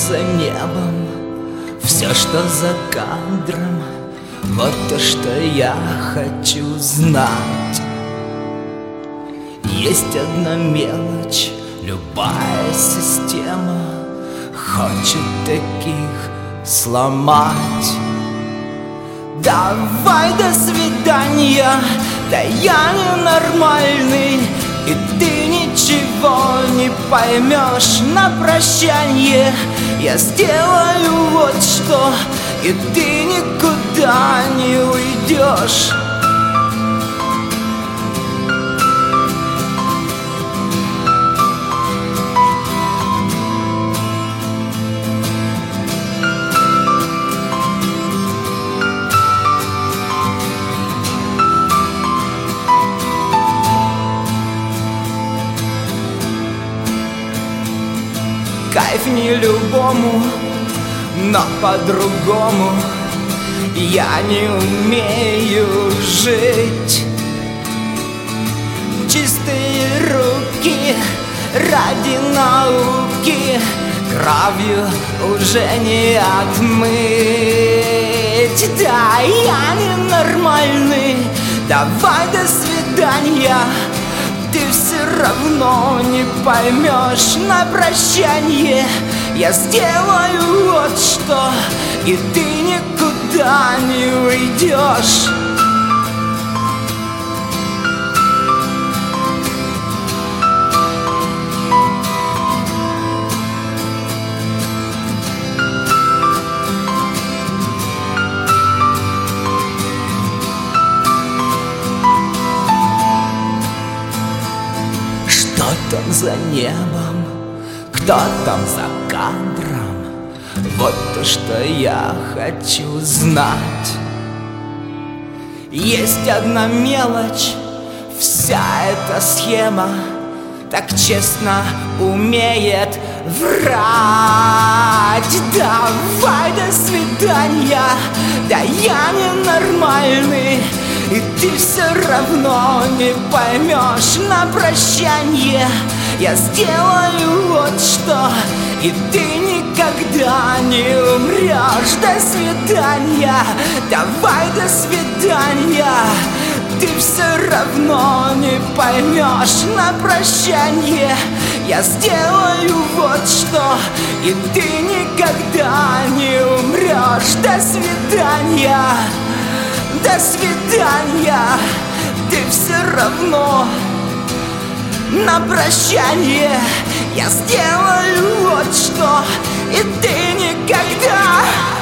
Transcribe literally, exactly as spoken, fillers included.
за небом, все, что за кадром, вот то, что я хочу знать. Есть одна мелочь, любая система хочет таких сломать. Давай, до свидания, да я ненормальный, и ты ничего не поймешь на прощанье. Я сделаю вот что, и ты никуда не уйдешь. Кайф не любому, но по-другому я не умею жить. Чистые руки ради науки кровью уже не отмыть. Да, я ненормальный, давай, до свидания. Ты все равно не поймешь на прощанье. Я сделаю вот что, и ты никуда не уйдешь. Что там за небом, кто там за кадром, вот то, что я хочу знать. Есть одна мелочь, вся эта схема так честно умеет врать. Давай, до свидания, да я ненормальный, и ты все равно не поймешь на прощанье. Я сделаю вот что, и ты никогда не умрешь. До свидания, давай, до свидания. Ты все равно не поймешь на прощанье. Я сделаю вот что, и ты никогда не умрешь. До свидания, до свидания. Ты все равно на прощанье. Я сделаю вот что, и ты никогда